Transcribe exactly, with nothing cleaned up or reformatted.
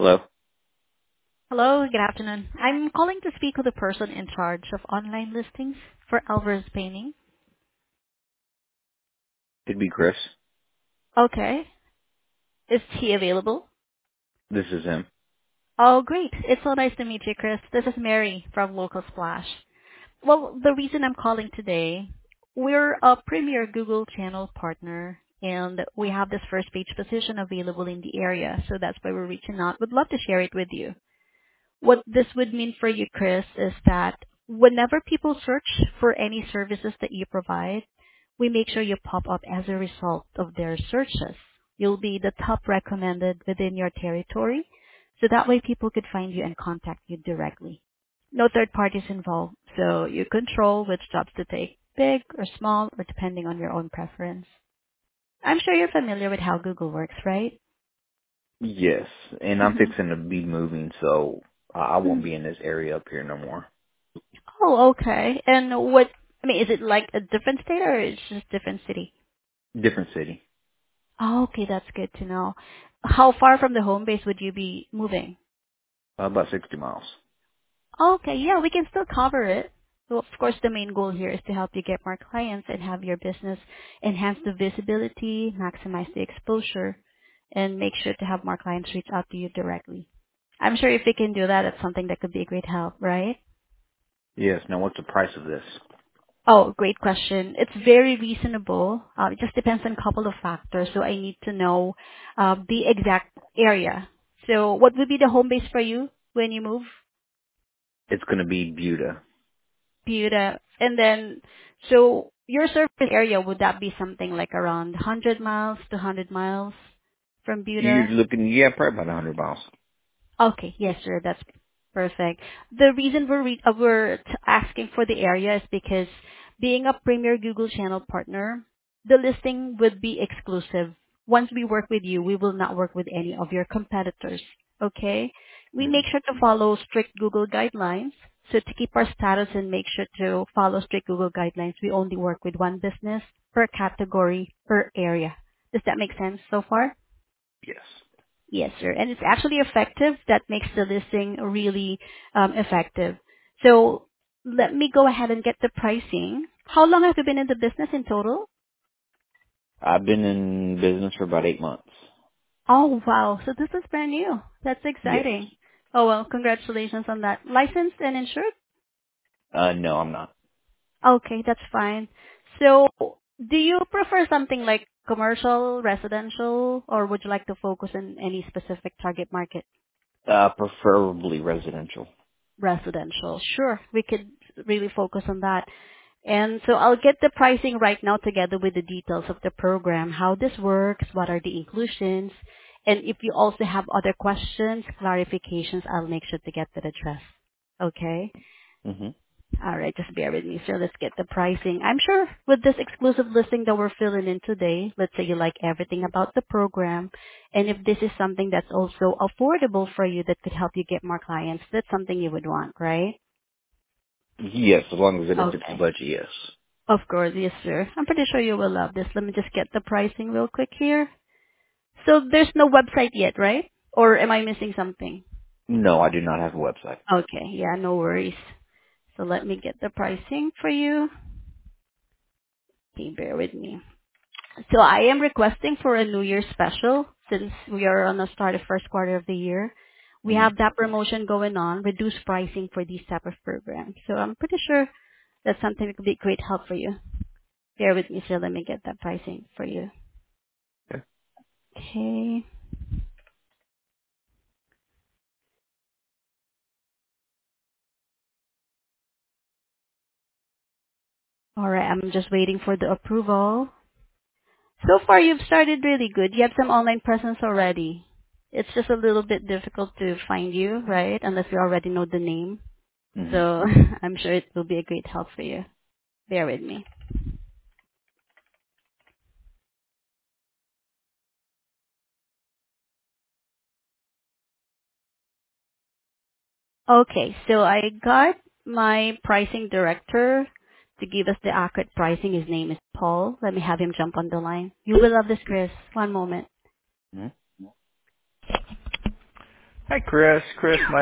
Hello? Hello, good afternoon. I'm calling to speak with the person in charge of online listings for Alvarez Painting. It'd be Chris. Okay. Is he available? This is him. Oh, great. It's so nice to meet you, Chris. This is Mary from Local Splash. Well, the reason I'm calling today, we're a premier Google channel partner, and we have this first page position available in the area, so that's why we're reaching out. Would love to share it with you. What this would mean for you, Chris, is that whenever people search for any services that you provide, we make sure you pop up as a result of their searches. You'll be the top recommended within your territory, so that way people could find you and contact you directly. No third parties involved, so you control which jobs to take, big or small, or depending on your own preference. I'm sure you're familiar with how Google works, right? Yes, and I'm fixing to be moving, so uh, I won't Mhm. be in this area up here no more. Oh, okay. And what, I mean, is it like a different state or it's just different city? Different city. Oh, okay, that's good to know. How far from the home base would you be moving? Uh, about sixty miles. Oh, okay, yeah, we can still cover it. So of course, the main goal here is to help you get more clients and have your business enhance the visibility, maximize the exposure, and make sure to have more clients reach out to you directly. I'm sure if we can do that, it's something that could be a great help, right? Yes, now what's the price of this? Oh, great question. It's very reasonable. Uh, It just depends on a couple of factors, so I need to know uh, the exact area. So what would be the home base for you when you move? It's going to be Buda. Buda. And then, so your service area, would that be something like around one hundred miles to one hundred miles from You're Buda? looking, yeah, probably about one hundred miles. Okay. Yes, sir. That's perfect. The reason we're re- uh, we're t- asking for the area is because being a premier Google channel partner, the listing would be exclusive. Once we work with you, we will not work with any of your competitors. Okay? We hmm make sure to follow strict Google guidelines. So to keep our status and make sure to follow strict Google guidelines, we only work with one business per category per area. Does that make sense so far? Yes. Yes, sir. And it's actually effective. That makes the listing really um, effective. So let me go ahead and get the pricing. How long have you been in the business in total? I've been in business for about eight months. Oh, wow. So this is brand new. That's Yes. exciting. Oh, well, congratulations on that. Licensed and insured? Uh, no, I'm not. Okay, that's fine. So do you prefer something like commercial, residential, or would you like to focus on any specific target market? Uh, preferably residential. Residential. Sure, we could really focus on that. And so I'll get the pricing right now together with the details of the program, how this works, what are the inclusions, and if you also have other questions, clarifications, I'll make sure to get that addressed. Okay? hmm All right, just bear with me. So let's get the pricing. I'm sure with this exclusive listing that we're filling in today, let's say you like everything about the program, and if this is something that's also affordable for you that could help you get more clients, that's something you would want, right? Yes, as long as it fits the Okay. budget, yes. Of course, yes, sir. I'm pretty sure you will love this. Let me just get the pricing real quick here. So there's no website yet, right? Or am I missing something? No, I do not have a website. Okay, yeah, no worries. So let me get the pricing for you. Okay, bear with me. So I am requesting for a New Year special since we are on the start of first quarter of the year. We hmm have that promotion going on, reduced pricing for these type of programs. So I'm pretty sure that's something that could be great help for you. Bear with me, sir. Let me get that pricing for you. Okay. Okay. All right. I'm just waiting for the approval. So far, you've started really good. You have some online presence already. It's just a little bit difficult to find you, right? Unless you already know the name. hmm So I'm sure it will be a great help for you. Bear with me. Okay. So I got my pricing director to give us the accurate pricing. His name is Paul. Let me have him jump on the line. You will love this, Chris. One moment. hmm Hi, Chris. Chris, my